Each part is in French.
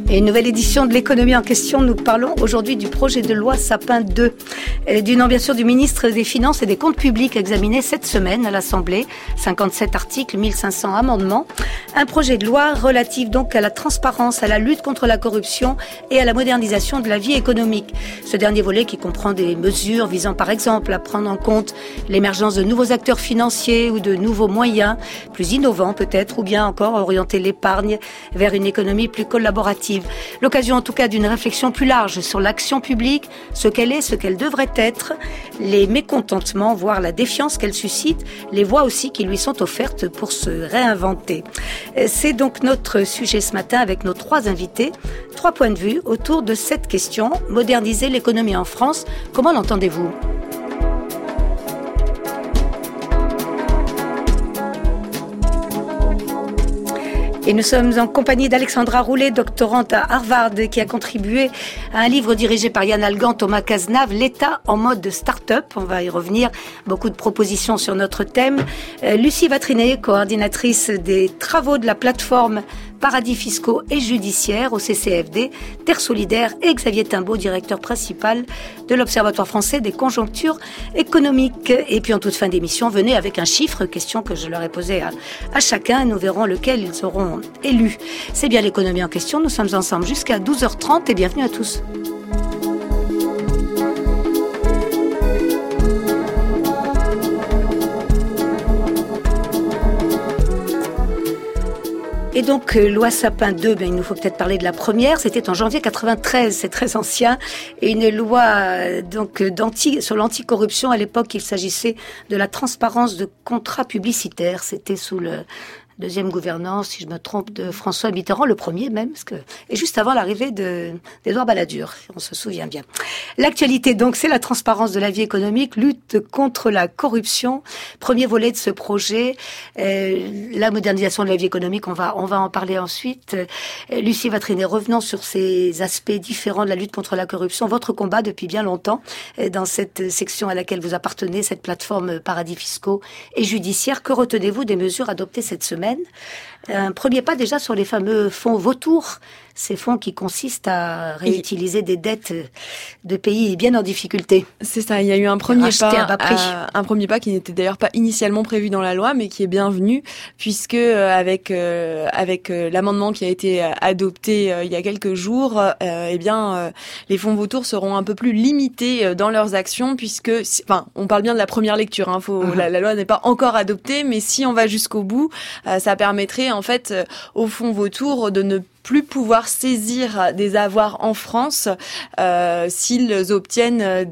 Et une nouvelle édition de l'économie en question. Nous parlons aujourd'hui du projet de loi Sapin 2, du nom bien sûr du ministre des Finances et des Comptes publics examiné cette semaine à l'Assemblée. 57 articles, 1500 amendements. Un projet de loi relatif donc à la transparence, à la lutte contre la corruption et à la modernisation de la vie économique. Ce dernier volet qui comprend des mesures visant par exemple à prendre en compte l'émergence de nouveaux acteurs financiers ou de nouveaux moyens plus innovants peut-être, ou bien encore orienter l'épargne vers une économie plus collaborative. L'occasion en tout cas d'une réflexion plus large sur l'action publique, ce qu'elle est, ce qu'elle devrait être, les mécontentements, voire la défiance qu'elle suscite, les voies aussi qui lui sont offertes pour se réinventer. C'est donc notre sujet ce matin avec nos 3 invités. 3 points de vue autour de cette question. Moderniser l'économie en France, comment l'entendez-vous ? Et nous sommes en compagnie d'Alexandra Roulet, doctorante à Harvard, qui a contribué à un livre dirigé par Yann Algan, Thomas Cazenave, L'État en mode start-up. On va y revenir. Beaucoup de propositions sur notre thème. Lucie Vatrinet, coordinatrice des travaux de la plateforme Paradis fiscaux et judiciaires au CCFD, Terre Solidaire, et Xavier Timbaud, directeur principal de l'Observatoire français des conjonctures économiques. Et puis en toute fin d'émission, venez avec un chiffre, question que je leur ai posée à chacun, et nous verrons lequel ils auront élu. C'est bien l'économie en question, nous sommes ensemble jusqu'à 12h30 et bienvenue à tous. Et donc, loi Sapin 2, il nous faut peut-être parler de la première. C'était en janvier 93, c'est très ancien. Et une loi donc sur l'anticorruption. À l'époque, il s'agissait de la transparence de contrats publicitaires. C'était sous le deuxième gouvernance, si je me trompe, de François Mitterrand, le premier même, et juste avant l'arrivée d'Édouard Balladur, on se souvient bien. L'actualité, donc, c'est la transparence de la vie économique, lutte contre la corruption. Premier volet de ce projet, la modernisation de la vie économique, on va en parler ensuite. Lucie Vatrinet, revenons sur ces aspects différents de la lutte contre la corruption. Votre combat depuis bien longtemps, dans cette section à laquelle vous appartenez, cette plateforme Paradis fiscaux et judiciaires. Que retenez-vous des mesures adoptées cette semaine ? Un premier pas déjà sur les fameux fonds vautours, ces fonds qui consistent à réutiliser des dettes de pays bien en difficulté. C'est ça, il y a eu un premier pas qui n'était d'ailleurs pas initialement prévu dans la loi, mais qui est bienvenu, puisque avec l'amendement qui a été adopté il y a quelques jours, les fonds vautours seront un peu plus limités dans leurs actions, puisque, on parle bien de la première lecture, la loi n'est pas encore adoptée, mais si on va jusqu'au bout, ça permettrait en fait aux fonds vautours de ne plus pouvoir saisir des avoirs en France s'ils obtiennent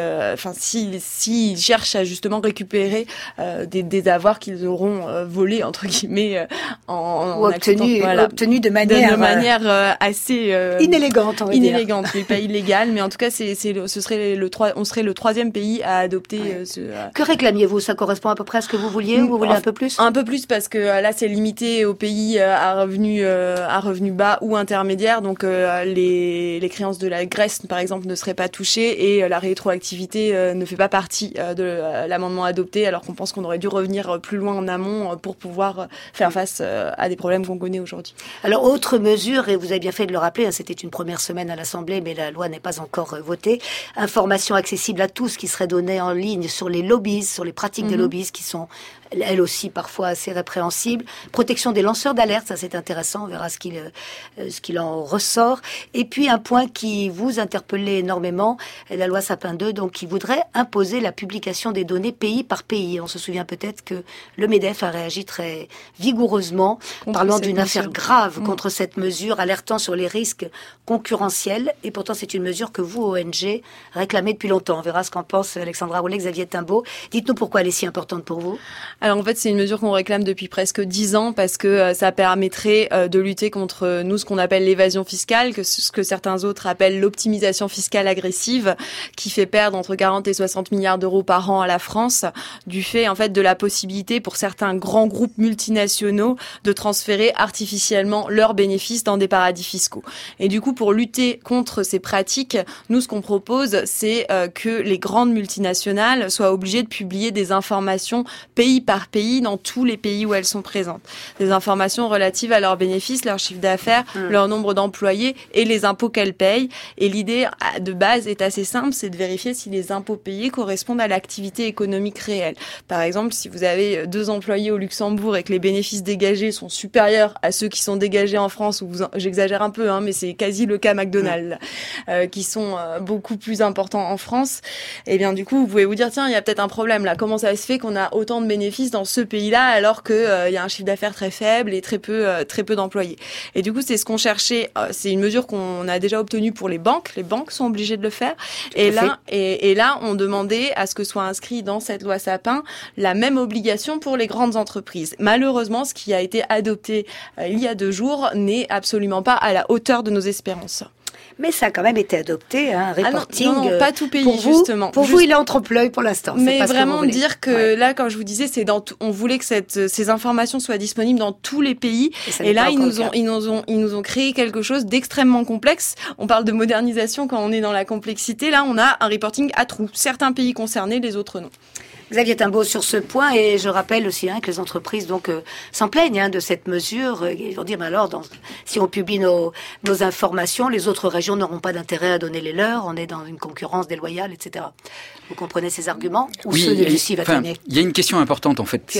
s'ils cherchent à justement récupérer des avoirs qu'ils auront volés entre guillemets ou obtenus de manière assez inélégante, on va dire. Inélégante, mais pas illégale, mais en tout cas on serait le 3e pays à adopter ce. Que réclamiez-vous ? Ça correspond à peu près à ce que vous vouliez ou vous voulez un peu plus ? Un peu plus, parce que là c'est limité aux pays à revenus bas ou intermédiaires, donc les créances de la Grèce par exemple ne seraient pas touchées, et la rétroactivité ne fait pas partie de l'amendement adopté, alors qu'on pense qu'on aurait dû revenir plus loin en amont pour pouvoir faire face à des problèmes qu'on connaît aujourd'hui. Alors autre mesure, et vous avez bien fait de le rappeler, c'était une première semaine à l'Assemblée, mais la loi n'est pas encore votée, information accessible à tous qui serait donnée en ligne sur les lobbies, sur les pratiques des lobbies qui sont elles aussi parfois assez répréhensibles. Protection des lanceurs d'alerte, ça c'est intéressant, on verra ce qu'il en ressort. Et puis un point qui vous interpellait énormément, la loi Sapin 2, donc qui voudrait imposer la publication des données pays par pays. On se souvient peut-être que le MEDEF a réagi très vigoureusement, parlant d'une affaire grave contre cette mesure, alertant sur les risques concurrentiels. Et pourtant c'est une mesure que vous, ONG, réclamez depuis longtemps. On verra ce qu'en pense Alexandra Roulet, Xavier Timbaud. Dites-nous pourquoi elle est si importante pour vous. Alors en fait, c'est une mesure qu'on réclame depuis presque 10 ans, parce que ça permettrait de lutter contre ce qu'on appelle l'évasion fiscale, ce que certains autres appellent l'optimisation fiscale agressive, qui fait perdre entre 40 et 60 milliards d'euros par an à la France, du fait en fait de la possibilité pour certains grands groupes multinationaux de transférer artificiellement leurs bénéfices dans des paradis fiscaux. Et du coup, pour lutter contre ces pratiques, nous ce qu'on propose, c'est que les grandes multinationales soient obligées de publier des informations pays par pays dans tous les pays où elles sont présentes. Des informations relatives à leurs bénéfices, leur chiffre d'affaires, d'affaires, leur nombre d'employés et les impôts qu'elles payent. Et l'idée de base est assez simple, c'est de vérifier si les impôts payés correspondent à l'activité économique réelle. Par exemple, si vous avez 2 employés au Luxembourg et que les bénéfices dégagés sont supérieurs à ceux qui sont dégagés en France, j'exagère un peu, mais c'est quasi le cas McDonald's, qui sont beaucoup plus importants en France, et bien du coup vous pouvez vous dire tiens, il y a peut-être un problème là, comment ça se fait qu'on a autant de bénéfices dans ce pays-là alors que il y a un chiffre d'affaires très faible et très peu d'employés. Et du coup c'est ce qu'on cherchait, c'est une mesure qu'on a déjà obtenue pour les banques sont obligées de le faire, et là on demandait à ce que soit inscrit dans cette loi Sapin la même obligation pour les grandes entreprises. Malheureusement, ce qui a été adopté il y a 2 jours n'est absolument pas à la hauteur de nos espérances. Mais ça a quand même été adopté, un reporting. Non, pas tout pays, pour vous, justement. Pour vous, il est en trompe-l'œil pour l'instant. Mais vraiment dire que là, comme je vous disais, on voulait que ces informations soient disponibles dans tous les pays. Et là, ils nous ont créé quelque chose d'extrêmement complexe. On parle de modernisation quand on est dans la complexité. Là, on a un reporting à trous. Certains pays concernés, les autres non. Xavier Timbaud sur ce point, et je rappelle aussi que les entreprises s'en plaignent de cette mesure. Ils vont dire, mais alors, si on publie nos informations, les autres régions n'auront pas d'intérêt à donner les leurs, on est dans une concurrence déloyale, etc. Vous comprenez ces arguments? Ou ceux de Lucie Vatanet? Il y a une question importante, en fait, c'est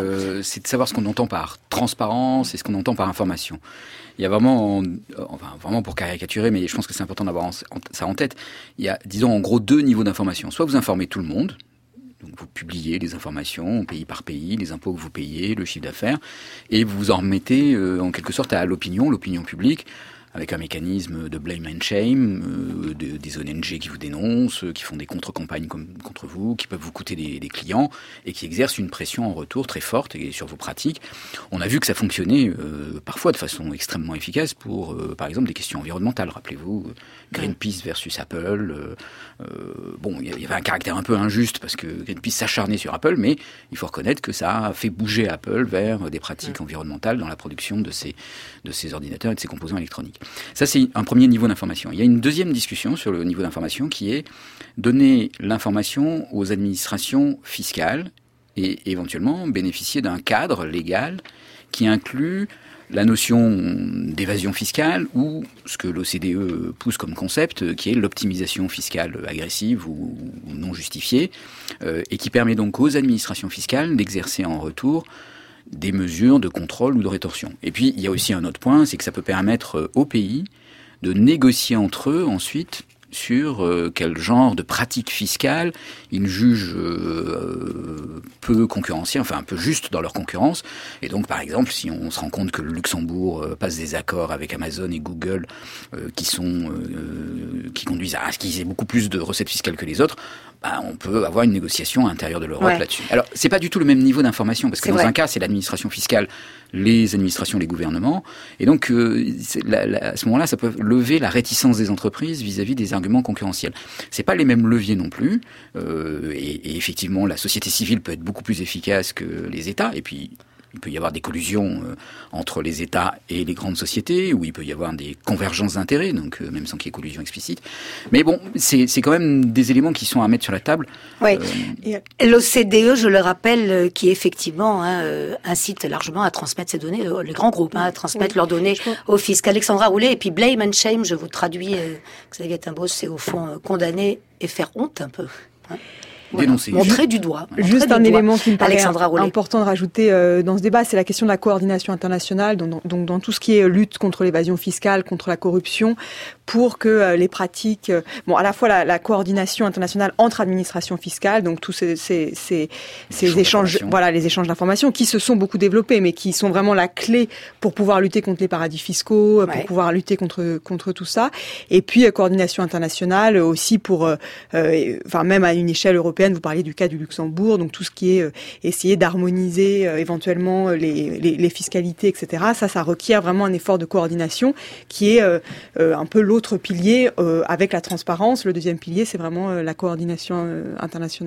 de savoir ce qu'on entend par transparence et ce qu'on entend par information. Il y a vraiment pour caricaturer, mais je pense que c'est important d'avoir ça en tête, il y a, disons, en gros 2 niveaux d'information. Soit vous informez tout le monde, donc vous publiez les informations, pays par pays, les impôts que vous payez, le chiffre d'affaires, et vous vous en remettez en quelque sorte à l'opinion publique, avec un mécanisme de blame and shame, des ONG qui vous dénoncent, qui font des contre-campagnes contre vous, qui peuvent vous coûter des clients, et qui exercent une pression en retour très forte sur vos pratiques. On a vu que ça fonctionnait parfois de façon extrêmement efficace pour, par exemple, des questions environnementales. Rappelez-vous, Greenpeace versus Apple. Il y avait un caractère un peu injuste parce que Greenpeace s'acharnait sur Apple, mais il faut reconnaître que ça a fait bouger Apple vers des pratiques environnementales dans la production de ces ordinateurs et de ces composants électroniques. Ça, c'est un premier niveau d'information. Il y a une deuxième discussion sur le niveau d'information qui est donner l'information aux administrations fiscales et éventuellement bénéficier d'un cadre légal qui inclut la notion d'évasion fiscale ou ce que l'OCDE pousse comme concept, qui est l'optimisation fiscale agressive ou non justifiée, et qui permet donc aux administrations fiscales d'exercer en retour des mesures de contrôle ou de rétorsion. Et puis, il y a aussi un autre point, c'est que ça peut permettre aux pays de négocier entre eux ensuite sur quel genre de pratiques fiscales ils jugent peu concurrentielles, enfin un peu justes dans leur concurrence. Et donc, par exemple, si on se rend compte que le Luxembourg passe des accords avec Amazon et Google qui conduisent à ce qu'ils aient beaucoup plus de recettes fiscales que les autres, on peut avoir une négociation à l'intérieur de l'Europe là-dessus. Alors, c'est pas du tout le même niveau d'information, parce que un cas, c'est l'administration fiscale, les administrations, les gouvernements, et donc à ce moment-là, ça peut lever la réticence des entreprises vis-à-vis des arguments concurrentiels. C'est pas les mêmes leviers non plus, et effectivement, la société civile peut être beaucoup plus efficace que les États, et puis il peut y avoir des collusions entre les États et les grandes sociétés, où il peut y avoir des convergences d'intérêts, donc même sans qu'il y ait collusion explicite. Mais bon, c'est quand même des éléments qui sont à mettre sur la table. Oui. L'OCDE, je le rappelle, qui effectivement incite largement à transmettre ces données, les grands groupes, à transmettre leurs données au fisc. Alexandra Roulet, et puis blame and shame, je vous traduis, Xavier Timbaud, c'est au fond condamner et faire honte un peu. Dénoncer. Montrer du doigt. Juste un élément qui me paraît important de rajouter dans ce débat, c'est la question de la coordination internationale, donc dans tout ce qui est lutte contre l'évasion fiscale, contre la corruption, pour que les pratiques, à la fois la coordination internationale entre administrations fiscales, donc tous ces échanges, les échanges d'informations qui se sont beaucoup développés, mais qui sont vraiment la clé pour pouvoir lutter contre les paradis fiscaux, pour pouvoir lutter contre tout ça. Et puis coordination internationale aussi pour, même à une échelle européenne. Vous parliez du cas du Luxembourg, donc tout ce qui est essayer d'harmoniser éventuellement les fiscalités, etc. Ça requiert vraiment un effort de coordination qui est un peu l'autre pilier avec la transparence. Le deuxième pilier, c'est vraiment la coordination internationale.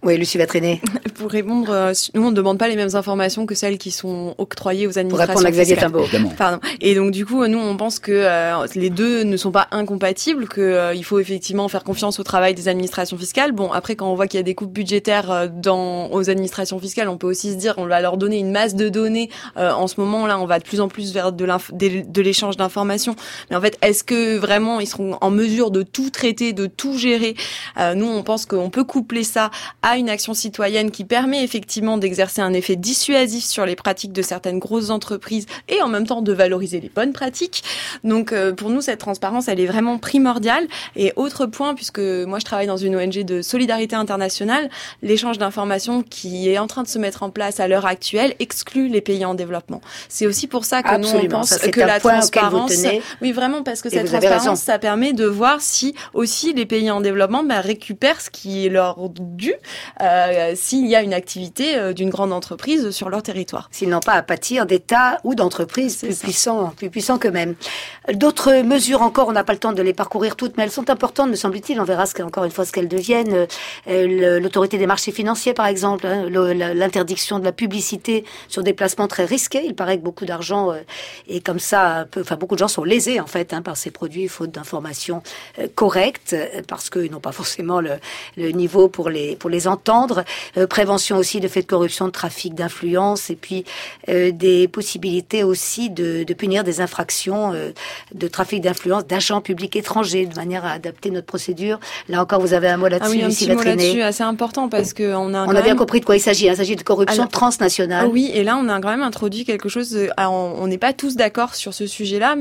Oui, Lucie Vatréné. Pour répondre, nous on ne demande pas les mêmes informations que celles qui sont octroyées aux administrations. Pour répondre à Xavier Timbaud. Pardon. Et donc du coup, nous on pense que les deux ne sont pas incompatibles, que il faut effectivement faire confiance au travail des administrations fiscales. Bon, après quand on voit qu'il y a des coupes budgétaires aux administrations fiscales, on peut aussi se dire on va leur donner une masse de données. En ce moment là, on va de plus en plus vers de l'échange d'informations. Mais en fait, est-ce que vraiment ils seront en mesure de tout traiter, de tout gérer? Nous on pense qu'on peut coupler ça à une action citoyenne qui permet effectivement d'exercer un effet dissuasif sur les pratiques de certaines grosses entreprises et en même temps de valoriser les bonnes pratiques. Donc pour nous, cette transparence, elle est vraiment primordiale. Et autre point, puisque moi je travaille dans une ONG de solidarité internationale, l'échange d'informations qui est en train de se mettre en place à l'heure actuelle exclut les pays en développement. C'est aussi pour ça que Absolument, nous on pense ça, que la transparence, oui vraiment parce que cette transparence, ça permet de voir si aussi les pays en développement récupèrent ce qui est leur dû. S'il y a une activité d'une grande entreprise sur leur territoire. S'ils n'ont pas à pâtir d'États ou d'entreprises plus puissants qu'eux-mêmes. D'autres mesures encore, on n'a pas le temps de les parcourir toutes, mais elles sont importantes, me semble-t-il. On verra encore une fois ce qu'elles deviennent. L'autorité des marchés financiers, par exemple, l'interdiction de la publicité sur des placements très risqués. Il paraît que beaucoup d'argent est comme ça, beaucoup de gens sont lésés en fait par ces produits faute d'informations correctes, parce qu'ils n'ont pas forcément le niveau pour les entendre, prévention aussi de faits de corruption, de trafic d'influence, et puis des possibilités aussi de punir des infractions de trafic d'influence d'agents publics étrangers, de manière à adapter notre procédure. Là encore, vous avez un mot là-dessus, Lucie Vatréné. Un petit mot là-dessus, assez important, parce que on a bien compris de quoi il s'agit. Il s'agit de corruption transnationale. Oui, et là, on a quand même introduit quelque chose. On n'est pas tous d'accord sur ce sujet-là,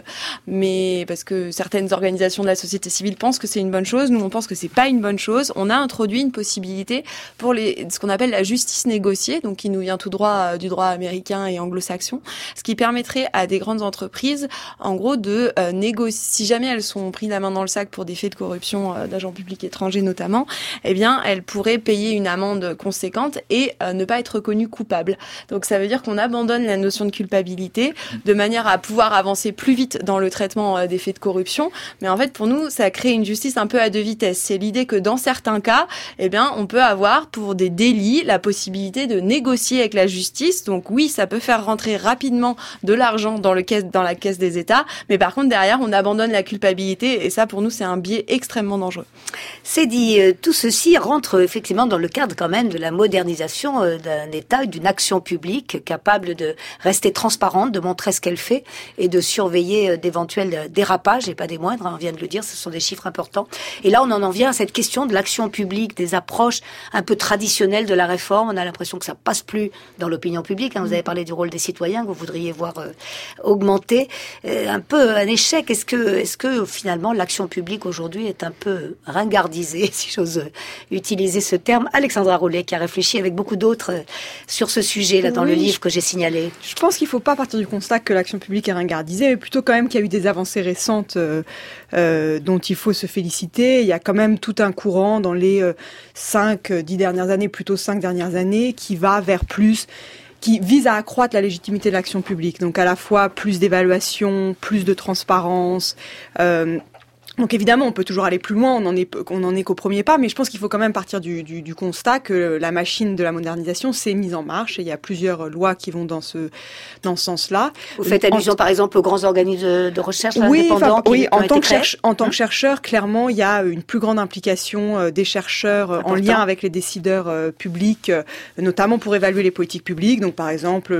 mais parce que certaines organisations de la société civile pensent que c'est une bonne chose, nous on pense que c'est pas une bonne chose. On a introduit une possibilité pour ce qu'on appelle la justice négociée, donc qui nous vient tout droit du droit américain et anglo-saxon, ce qui permettrait à des grandes entreprises, en gros, de négocier, si jamais elles sont prises la main dans le sac pour des faits de corruption d'agents publics étrangers notamment, eh bien, elles pourraient payer une amende conséquente et ne pas être reconnues coupables. Donc ça veut dire qu'on abandonne la notion de culpabilité de manière à pouvoir avancer plus vite dans le traitement des faits de corruption. Mais en fait, pour nous, ça crée une justice un peu à deux vitesses. C'est l'idée que dans certains cas, eh bien, on peut avoir pour des délits la possibilité de négocier avec la justice. Donc oui, ça peut faire rentrer rapidement de l'argent dans la caisse des États, mais par contre derrière on abandonne la culpabilité et ça pour nous c'est un biais extrêmement dangereux. C'est dit, tout ceci rentre effectivement dans le cadre quand même de la modernisation d'un État, d'une action publique capable de rester transparente, de montrer ce qu'elle fait et de surveiller d'éventuels dérapages, et pas des moindres, on vient de le dire, ce sont des chiffres importants. Et là on en vient à cette question de l'action publique, des approches un peu traditionnelles de la réforme. On a l'impression que ça passe plus dans l'opinion publique. Vous avez parlé du rôle des citoyens que vous voudriez voir augmenter. Un peu un échec. Est-ce que finalement l'action publique aujourd'hui est un peu ringardisée, si j'ose utiliser ce terme? Alexandra Rollet, qui a réfléchi avec beaucoup d'autres sur ce sujet là dans le livre que j'ai signalé. Je pense qu'il ne faut pas partir du constat que l'action publique est ringardisée, mais plutôt quand même qu'il y a eu des avancées récentes dont il faut se féliciter. Il y a quand même tout un courant dans les 5 dernières années, qui va vers plus, qui vise à accroître la légitimité de l'action publique. Donc à la fois plus d'évaluation, plus de transparence. Donc évidemment, on peut toujours aller plus loin, on en est qu'au premier pas, mais je pense qu'il faut quand même partir du constat que la machine de la modernisation s'est mise en marche, et il y a plusieurs lois qui vont dans ce sens-là. Vous faites allusion par exemple aux grands organismes de recherche indépendants en tant que chercheur, clairement, il y a une plus grande implication des chercheurs en lien avec les décideurs publics, notamment pour évaluer les politiques publiques. Donc par exemple,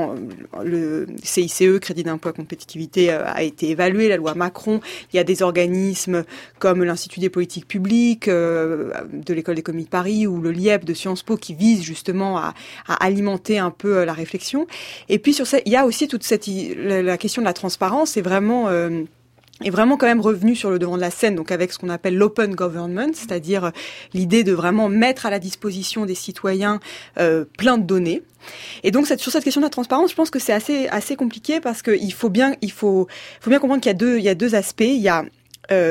le CICE, Crédit d'impôt à compétitivité, a été évalué, la loi Macron, il y a des organismes comme l'Institut des politiques publiques de l'École d'économie de Paris ou le LIEP de Sciences Po qui visent justement à alimenter un peu la réflexion. Et puis sur ça, il y a aussi toute la question de la transparence est vraiment quand même revenu sur le devant de la scène, donc avec ce qu'on appelle l'open government, c'est-à-dire l'idée de vraiment mettre à la disposition des citoyens plein de données. Et donc sur cette question de la transparence, je pense que c'est assez compliqué parce que il faut bien comprendre qu'il y a deux aspects. Il y a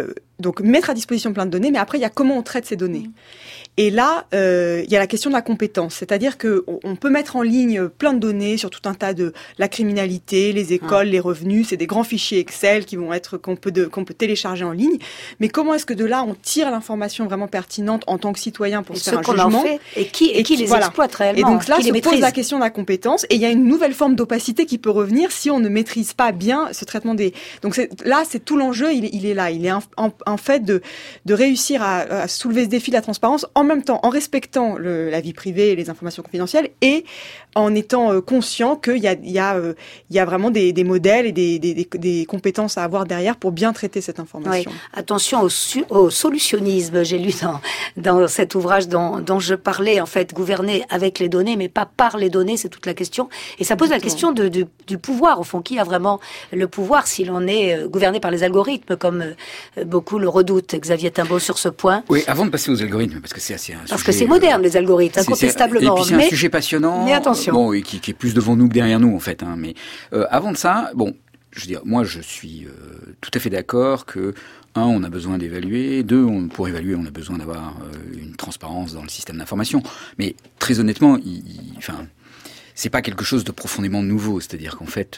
donc mettre à disposition plein de données, mais après, il y a comment on traite ces données. Et là, il y a la question de la compétence, c'est-à-dire que on peut mettre en ligne plein de données sur tout un tas de la criminalité, les écoles, les revenus, c'est des grands fichiers Excel qu'on peut télécharger en ligne. Mais comment est-ce que de là on tire l'information vraiment pertinente en tant que citoyen pour se faire un jugement et qui les exploite réellement. Et donc là se pose la question de la compétence et il y a une nouvelle forme d'opacité qui peut revenir si on ne maîtrise pas bien ce traitement des. Donc c'est tout l'enjeu, il est là, il est en fait de réussir à soulever ce défi de la transparence en même temps en respectant la vie privée et les informations confidentielles et en étant conscient qu'il y a vraiment des modèles et des compétences à avoir derrière pour bien traiter cette information. Oui. Attention au solutionnisme, j'ai lu dans cet ouvrage dont je parlais, en fait, gouverner avec les données, mais pas par les données, c'est toute la question. Et ça pose la question du pouvoir, au fond. Qui a vraiment le pouvoir si l'on est gouverné par les algorithmes, comme beaucoup le redoutent, Xavier Timbaud, sur ce point? Oui, avant de passer aux algorithmes, parce que c'est assez un Parce que c'est moderne, les algorithmes, incontestablement. Et puis c'est un sujet passionnant. Mais attention. Bon, et qui est plus devant nous que derrière nous, en fait. Mais avant de ça, je veux dire, moi, je suis tout à fait d'accord que, on a besoin d'évaluer. 2, pour évaluer, on a besoin d'avoir une transparence dans le système d'information. Mais très honnêtement, c'est pas quelque chose de profondément nouveau. C'est-à-dire qu'en fait,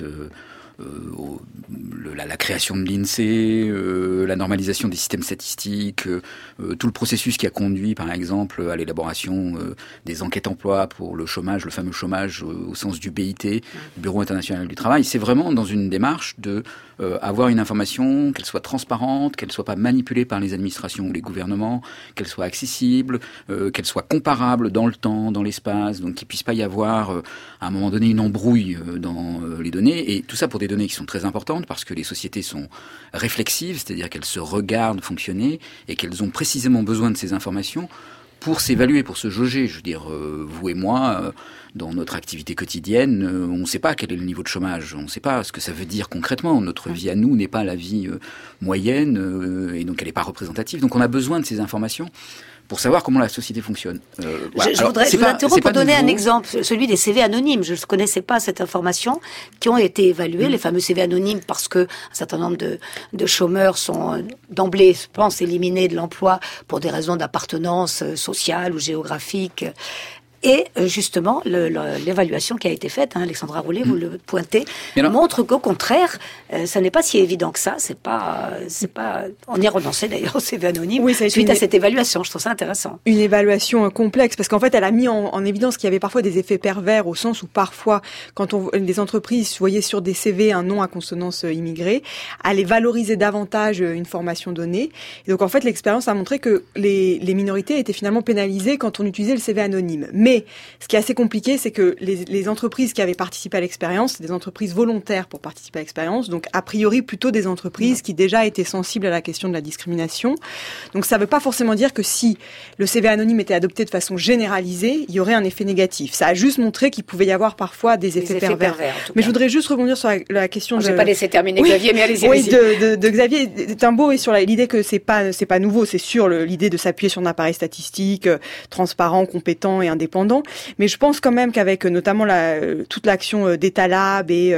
la création de l'INSEE, la normalisation des systèmes statistiques, tout le processus qui a conduit, par exemple, à l'élaboration des enquêtes emploi pour le chômage, le fameux chômage au sens du BIT, Bureau international du travail, c'est vraiment dans une démarche de avoir une information, qu'elle soit transparente, qu'elle soit pas manipulée par les administrations ou les gouvernements, qu'elle soit accessible, qu'elle soit comparable dans le temps, dans l'espace, donc qu'il puisse pas y avoir à un moment donné une embrouille dans les données, et tout ça pour des données qui sont très importantes parce que les sociétés sont réflexives, c'est-à-dire qu'elles se regardent fonctionner et qu'elles ont précisément besoin de ces informations pour s'évaluer, pour se jauger. Je veux dire, vous et moi, dans notre activité quotidienne, on ne sait pas quel est le niveau de chômage, on ne sait pas ce que ça veut dire concrètement. Notre vie à nous n'est pas la vie moyenne, et donc elle n'est pas représentative. Donc on a besoin de ces informations pour savoir comment la société fonctionne. Je voudrais vous interrompre pour donner un exemple, celui des CV anonymes. Je ne connaissais pas cette information, qui ont été évalués, les fameux CV anonymes, parce que un certain nombre de chômeurs sont d'emblée, je pense, éliminés de l'emploi pour des raisons d'appartenance sociale ou géographique. Et justement, l'évaluation qui a été faite, Alexandra Roulet, vous le pointez, montre qu'au contraire, ça n'est pas si évident que ça. C'est pas. On y a renoncé d'ailleurs au CV anonyme suite à cette évaluation. Je trouve ça intéressant. Une évaluation complexe, parce qu'en fait, elle a mis en évidence qu'il y avait parfois des effets pervers, au sens où parfois, quand des entreprises voyaient sur des CV un nom à consonance immigrée, allaient valoriser davantage une formation donnée. Et donc en fait, l'expérience a montré que les minorités étaient finalement pénalisées quand on utilisait le CV anonyme. Mais ce qui est assez compliqué, c'est que les entreprises qui avaient participé à l'expérience, c'est des entreprises volontaires pour participer à l'expérience, donc a priori plutôt des entreprises qui déjà étaient sensibles à la question de la discrimination. Donc ça ne veut pas forcément dire que si le CV anonyme était adopté de façon généralisée, il y aurait un effet négatif. Ça a juste montré qu'il pouvait y avoir parfois des effets pervers. Mais je voudrais juste rebondir sur la question Je vais pas laisser terminer Xavier, mais allez-y. Oui, de Xavier Timbaud et sur l'idée que c'est pas nouveau, c'est sûr, l'idée de s'appuyer sur un appareil statistique transparent, compétent et indépendant. Mais je pense quand même qu'avec notamment toute l'action d'État Lab et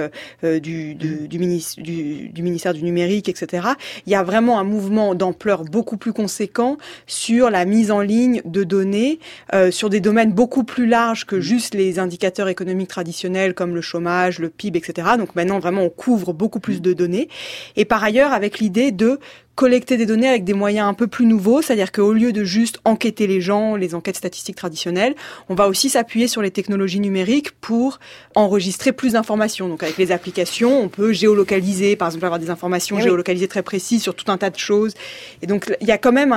du ministère du numérique, etc., il y a vraiment un mouvement d'ampleur beaucoup plus conséquent sur la mise en ligne de données sur des domaines beaucoup plus larges que juste les indicateurs économiques traditionnels comme le chômage, le PIB, etc. Donc maintenant, vraiment, on couvre beaucoup plus de données. Et par ailleurs, avec l'idée de collecter des données avec des moyens un peu plus nouveaux, c'est-à-dire qu'au lieu de juste enquêter les gens, les enquêtes statistiques traditionnelles, on va aussi s'appuyer sur les technologies numériques pour enregistrer plus d'informations. Donc avec les applications, on peut géolocaliser, par exemple avoir des informations géolocalisées très précises sur tout un tas de choses. Et donc il y a quand même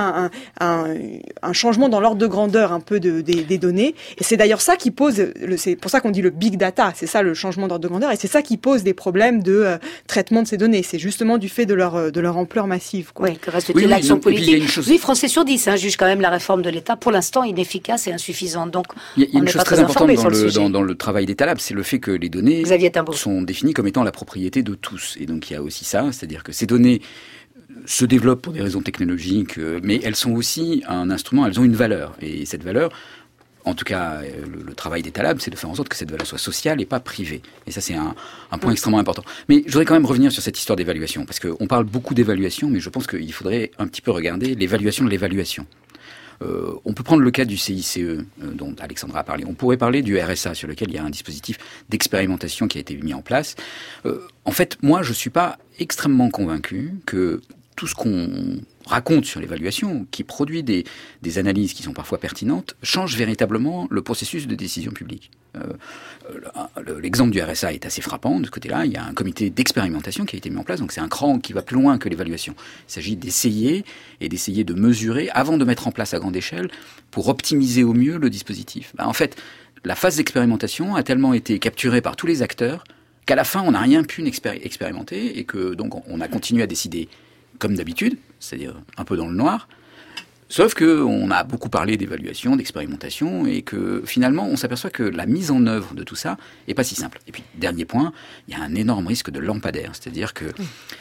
un changement dans l'ordre de grandeur un peu des données. Et c'est d'ailleurs ça qui pose, c'est pour ça qu'on dit le big data, c'est ça le changement d'ordre de grandeur, et c'est ça qui pose des problèmes de traitement de ces données. C'est justement du fait de leur ampleur massive. Oui, que reste-t-il l'action politique. 8 Français sur 10 juge quand même la réforme de l'État, pour l'instant inefficace et insuffisante. Donc, il y a une chose très importante dans le travail d'État Lab, c'est le fait que les données sont définies comme étant la propriété de tous. Et donc il y a aussi ça, c'est-à-dire que ces données se développent pour des raisons technologiques, mais elles sont aussi un instrument, elles ont une valeur. Et cette valeur, en tout cas, le travail d'État Lab, c'est de faire en sorte que cette valeur soit sociale et pas privée. Et ça, c'est un point extrêmement important. Mais je voudrais quand même revenir sur cette histoire d'évaluation, parce qu'on parle beaucoup d'évaluation, mais je pense qu'il faudrait un petit peu regarder l'évaluation de l'évaluation. On peut prendre le cas du CICE, dont Alexandra a parlé. On pourrait parler du RSA, sur lequel il y a un dispositif d'expérimentation qui a été mis en place. En fait, moi, je suis pas extrêmement convaincu que tout ce qu'on raconte sur l'évaluation, qui produit des analyses qui sont parfois pertinentes, change véritablement le processus de décision publique. L'exemple du RSA est assez frappant. De ce côté-là, il y a un comité d'expérimentation qui a été mis en place, donc c'est un cran qui va plus loin que l'évaluation. Il s'agit d'essayer de mesurer avant de mettre en place à grande échelle pour optimiser au mieux le dispositif. En fait, la phase d'expérimentation a tellement été capturée par tous les acteurs qu'à la fin, on n'a rien pu expérimenter et que donc on a continué à décider comme d'habitude, c'est-à-dire un peu dans le noir, sauf qu'on a beaucoup parlé d'évaluation, d'expérimentation, et que finalement, on s'aperçoit que la mise en œuvre de tout ça est pas si simple. Et puis, dernier point, il y a un énorme risque de lampadaire, c'est-à-dire que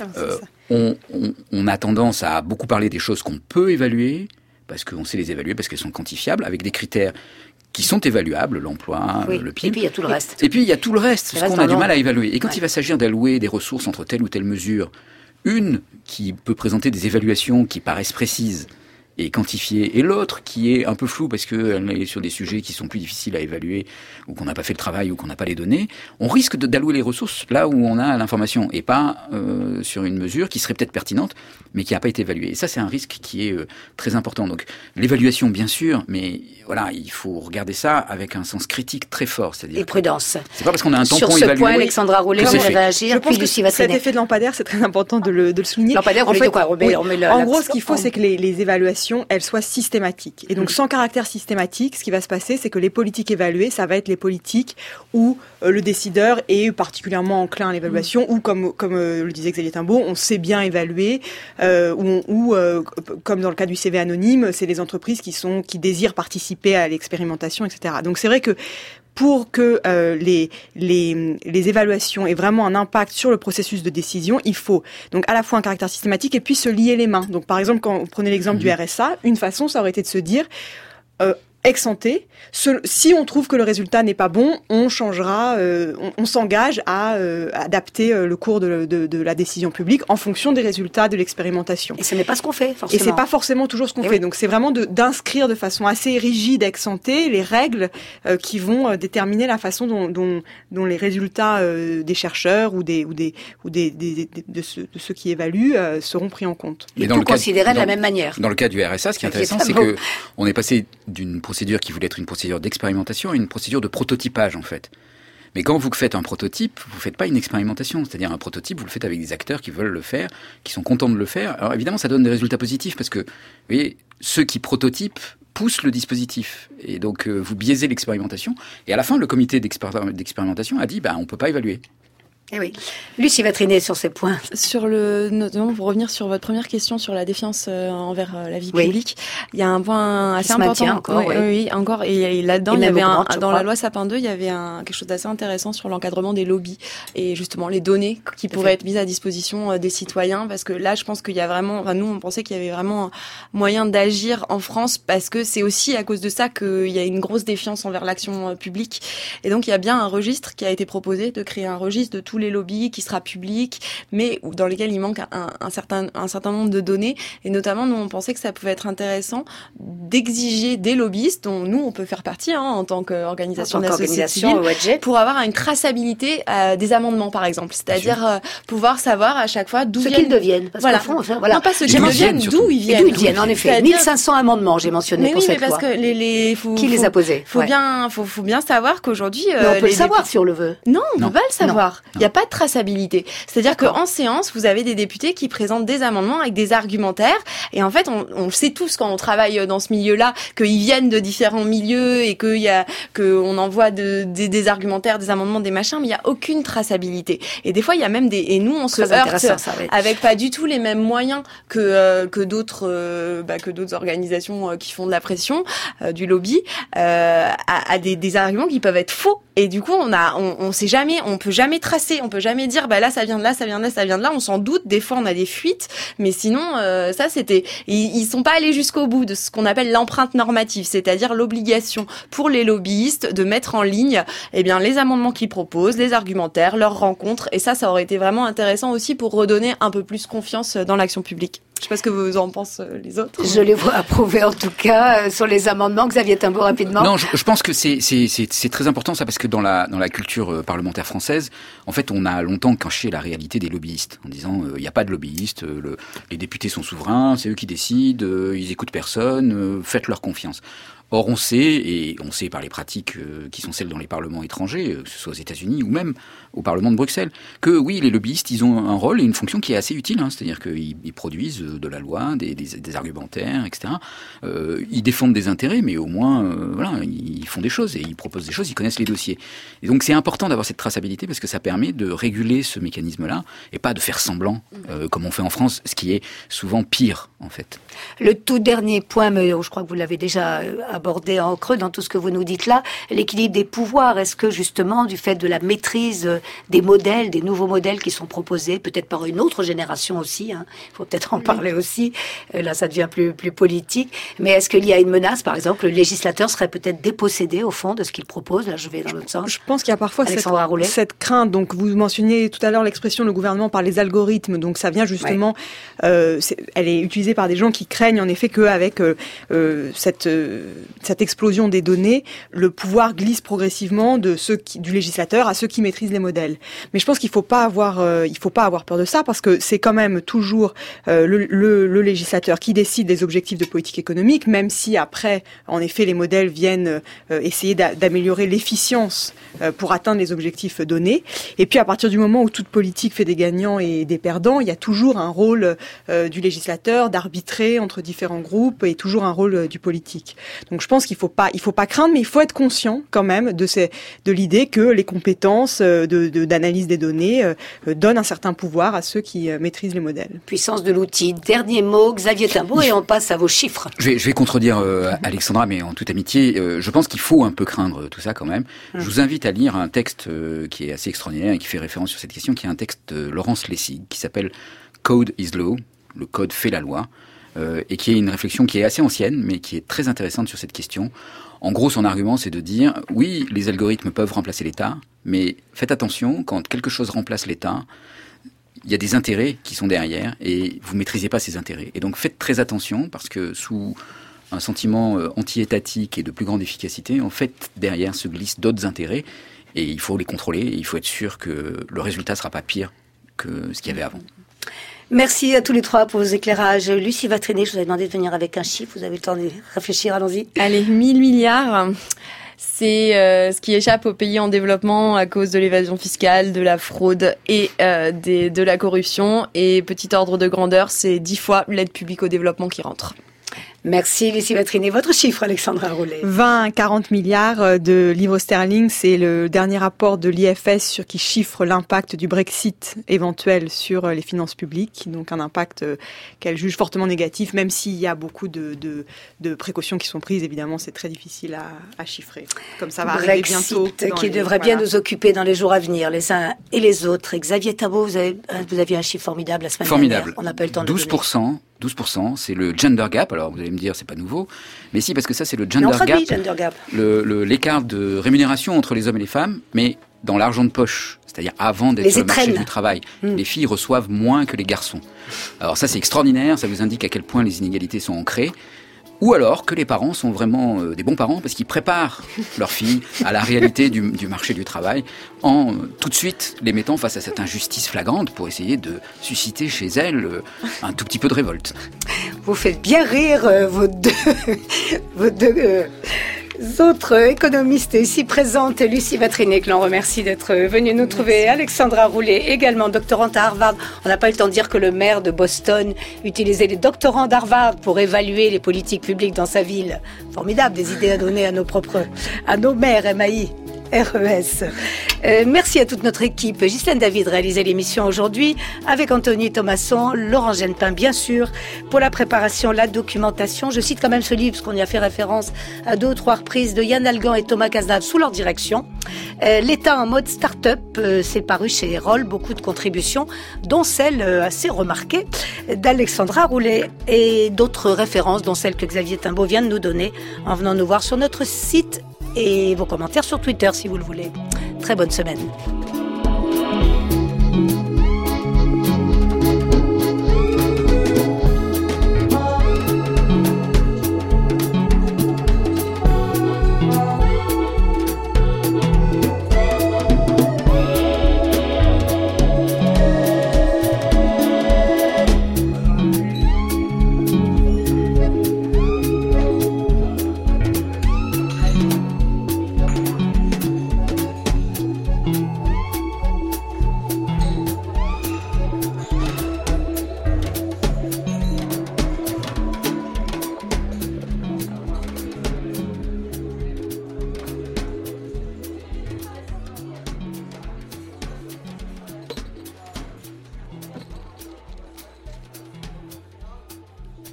on a tendance à beaucoup parler des choses qu'on peut évaluer, parce qu'on sait les évaluer, parce qu'elles sont quantifiables, avec des critères qui sont évaluables, l'emploi, le PIB. Et puis il y a tout le reste. Et puis il y a tout le reste, ce qu'on a du mal à évaluer. Et quand il va s'agir d'allouer des ressources entre telle ou telle mesure, une qui peut présenter des évaluations qui paraissent précises et quantifiées, et l'autre qui est un peu floue parce qu'elle est sur des sujets qui sont plus difficiles à évaluer, ou qu'on n'a pas fait le travail, ou qu'on n'a pas les données, on risque d'allouer les ressources là où on a l'information, et pas sur une mesure qui serait peut-être pertinente, mais qui n'a pas été évaluée. Et ça, c'est un risque qui est très important. Donc l'évaluation, bien sûr, mais voilà, il faut regarder ça avec un sens critique très fort. C'est-à-dire et prudence. C'est pas parce qu'on a un tampon évalué... Sur ce point, Alexandra Roulet, on va réagir. Je pense que cet effet de lampadaire, c'est très important de le souligner. Lampadaire, en fait, quoi, en gros, ce qu'il faut, c'est que les évaluations, elles soient systématiques. Et donc, sans caractère systématique, ce qui va se passer, c'est que les politiques évaluées, ça va être les politiques où le décideur est particulièrement enclin à l'évaluation, ou comme le disait Xavier Timbaud, on sait bien évaluer, ou comme dans le cas du CV anonyme, c'est les entreprises qui désirent participer à l'expérimentation, etc. Donc, c'est vrai que pour que les évaluations aient vraiment un impact sur le processus de décision, il faut donc à la fois un caractère systématique et puis se lier les mains. Donc par exemple, quand vous prenez l'exemple du RSA, une façon, ça aurait été de se dire ex ante, si on trouve que le résultat n'est pas bon, on changera, on s'engage à adapter le cours de la décision publique en fonction des résultats de l'expérimentation. Et ce n'est pas ce qu'on fait, forcément. Et c'est pas forcément toujours ce qu'on fait. Oui. Donc c'est vraiment d'inscrire de façon assez rigide ex ante les règles qui vont déterminer la façon dont les résultats des chercheurs ou de ceux qui évaluent seront pris en compte. Et tout considéré de la même manière. Dans le cas du RSA, ce qui est intéressant, c'est que on est passé d'une procédure qui voulait être une procédure d'expérimentation à une procédure de prototypage, en fait. Mais quand vous faites un prototype, vous ne faites pas une expérimentation. C'est-à-dire un prototype, vous le faites avec des acteurs qui veulent le faire, qui sont contents de le faire. Alors évidemment, ça donne des résultats positifs parce que, vous voyez, ceux qui prototypent poussent le dispositif. Et donc, vous biaisez l'expérimentation. Et à la fin, le comité d'expérimentation a dit, on ne peut pas évaluer. Eh oui. Lucie Vatrinet sur ces points. Notamment pour revenir sur votre première question sur la défiance envers la vie publique, il y a un point assez important. Encore, oui, encore. Et là-dedans, il y avait dans la loi Sapin 2, il y avait quelque chose d'assez intéressant sur l'encadrement des lobbies et justement les données qui pourraient être mises à disposition des citoyens, parce que là, je pense qu'il y a vraiment, nous, on pensait qu'il y avait vraiment moyen d'agir en France, parce que c'est aussi à cause de ça qu'il y a une grosse défiance envers l'action publique. Et donc, il y a bien un registre qui a été proposé, de créer un registre de tous les lobbies qui sera public, mais dans lequel il manque un certain nombre de données. Et notamment, nous, on pensait que ça pouvait être intéressant d'exiger des lobbyistes, dont nous, on peut faire partie en tant qu'organisation de la société civile, pour avoir une traçabilité des amendements, par exemple. C'est-à-dire pouvoir savoir à chaque fois d'où qu'ils deviennent. Parce voilà. Non, pas ceux qui deviennent, d'où ils viennent. D'où ils viennent, en effet. 1500 amendements, j'ai mentionné pour cette loi. Mais oui, mais parce que qui les a posés? Faut bien savoir qu'aujourd'hui... on peut le savoir si on le veut. Non, on peut pas le savoir. Il n'y a pas de traçabilité. C'est-à-dire qu'en séance, vous avez des députés qui présentent des amendements avec des argumentaires. Et en fait, on le sait tous quand on travaille dans ce milieu-là, qu'ils viennent de différents milieux et qu'on envoie des argumentaires, des amendements, des machins, mais il n'y a aucune traçabilité. Et des fois, il y a même et nous, on se heurte avec pas du tout les mêmes moyens que d'autres organisations qui font de la pression, du lobby, à des arguments qui peuvent être faux Et du coup, on peut jamais tracer, on peut jamais dire, là, ça vient de là, ça vient de là, ça vient de là. On s'en doute. Des fois, on a des fuites, mais sinon, ils sont pas allés jusqu'au bout de ce qu'on appelle l'empreinte normative, c'est-à-dire l'obligation pour les lobbyistes de mettre en ligne, les amendements qu'ils proposent, les argumentaires, leurs rencontres. Et ça aurait été vraiment intéressant aussi pour redonner un peu plus confiance dans l'action publique. Je sais pas ce que vous en pensez les autres. Je les vois approuver en tout cas sur les amendements. Xavier Timbaud, rapidement. Non, je pense que c'est très important ça, parce que dans la culture parlementaire française, en fait, on a longtemps caché la réalité des lobbyistes en disant il n'y a pas de lobbyistes, les députés sont souverains, c'est eux qui décident, ils écoutent personne, faites-leur confiance. Or, on sait par les pratiques qui sont celles dans les parlements étrangers, que ce soit aux États-Unis ou même au Parlement de Bruxelles, que oui, les lobbyistes, ils ont un rôle et une fonction qui est assez utile. C'est-à-dire qu'ils produisent de la loi, des argumentaires, etc. Ils défendent des intérêts, mais au moins, ils font des choses et ils proposent des choses, ils connaissent les dossiers. Et donc, c'est important d'avoir cette traçabilité parce que ça permet de réguler ce mécanisme-là et pas de faire semblant, comme on fait en France, ce qui est souvent pire, en fait. Le tout dernier point, mais je crois que vous l'avez déjà abordé en creux dans tout ce que vous nous dites là, l'équilibre des pouvoirs. Est-ce que justement, du fait de la maîtrise des modèles, des nouveaux modèles qui sont proposés, peut-être par une autre génération aussi, il faut peut-être en parler aussi, là ça devient plus politique, mais est-ce qu'il y a une menace, par exemple, le législateur serait peut-être dépossédé au fond de ce qu'il propose? Là je vais dans l'autre sens. Je pense qu'il y a parfois cette crainte, donc vous mentionniez tout à l'heure l'expression le gouvernement par les algorithmes, donc ça vient justement, elle est utilisée par des gens qui craignent en effet qu'avec cette explosion des données, le pouvoir glisse progressivement du législateur à ceux qui maîtrisent les modèles. Mais je pense qu'il faut pas avoir peur de ça parce que c'est quand même toujours le législateur qui décide des objectifs de politique économique, même si après, en effet, les modèles viennent essayer d'améliorer l'efficience pour atteindre les objectifs donnés. Et puis à partir du moment où toute politique fait des gagnants et des perdants, il y a toujours un rôle du législateur d'arbitrer entre différents groupes et toujours un rôle du politique. Donc je pense qu'il faut pas craindre, mais il faut être conscient quand même de l'idée que les compétences d'analyse des données donnent un certain pouvoir à ceux qui maîtrisent les modèles. Puissance de l'outil. Dernier mot, Xavier Timbaud, et on passe à vos chiffres. Je vais contredire Alexandra, mais en toute amitié, je pense qu'il faut un peu craindre tout ça quand même. Je vous invite à lire un texte qui est assez extraordinaire et qui fait référence sur cette question, qui est un texte de Laurence Lessig, qui s'appelle Code is Law, le code fait la loi, et qui est une réflexion qui est assez ancienne, mais qui est très intéressante sur cette question. En gros, son argument, c'est de dire, oui, les algorithmes peuvent remplacer l'État, mais faites attention, quand quelque chose remplace l'État, il y a des intérêts qui sont derrière, et vous ne maîtrisez pas ces intérêts. Et donc faites très attention, parce que sous un sentiment anti-étatique et de plus grande efficacité, en fait, derrière se glissent d'autres intérêts, et il faut les contrôler, et il faut être sûr que le résultat ne sera pas pire que ce qu'il y avait avant. Merci à tous les trois pour vos éclairages. Lucie Vatrinet, je vous avais demandé de venir avec un chiffre. Vous avez le temps de réfléchir, allons-y. Allez, 1000 milliards. C'est ce qui échappe aux pays en développement à cause de l'évasion fiscale, de la fraude et de la corruption. Et petit ordre de grandeur, c'est 10 fois l'aide publique au développement qui rentre. Merci Lucie Vatrinet. Votre chiffre, Alexandra Roulet? 20 à 40 milliards de livres sterling, c'est le dernier rapport de l'IFS qui chiffre l'impact du Brexit éventuel sur les finances publiques, donc un impact qu'elle juge fortement négatif, même s'il y a beaucoup de précautions qui sont prises, évidemment c'est très difficile à chiffrer. Comme ça va arriver bientôt. Qui devrait bien nous occuper dans les jours à venir, les uns et les autres. Xavier Timbaud, vous aviez un chiffre formidable la semaine dernière. On n'a pas eu le temps de 12%, c'est le gender gap. Alors vous allez me dire, c'est pas nouveau, mais si, parce que ça c'est le gender gap, l'écart de rémunération entre les hommes et les femmes, mais dans l'argent de poche, c'est-à-dire avant d'être sur le marché du travail. Les filles reçoivent moins que les garçons. Alors ça c'est extraordinaire, ça vous indique à quel point les inégalités sont ancrées. Ou alors que les parents sont vraiment des bons parents parce qu'ils préparent leurs filles à la réalité du marché du travail en tout de suite les mettant face à cette injustice flagrante pour essayer de susciter chez elles un tout petit peu de révolte. Vous faites bien rire vos deux autres économistes ici présentes, Lucie Vatrinet, que l'on remercie d'être venue nous trouver, Alexandra Roulet, également doctorante à Harvard. On n'a pas eu le temps de dire que le maire de Boston utilisait les doctorants d'Harvard pour évaluer les politiques publiques dans sa ville. Formidable, des idées à donner à nos maires, MAI, RES. Merci à toute notre équipe. Ghislaine David réalisait l'émission aujourd'hui avec Anthony Thomasson, Laurent Genepin bien sûr, pour la préparation, la documentation. Je cite quand même ce livre parce qu'on y a fait référence à 2 ou 3 reprises de Yann Algan et Thomas Cazenave sous leur direction. L'État en mode start-up, c'est paru chez Erol, beaucoup de contributions, dont celle assez remarquée d'Alexandra Roulet et d'autres références, dont celle que Xavier Timbaud vient de nous donner en venant nous voir sur notre site et vos commentaires sur Twitter si vous le voulez. Très bonne semaine.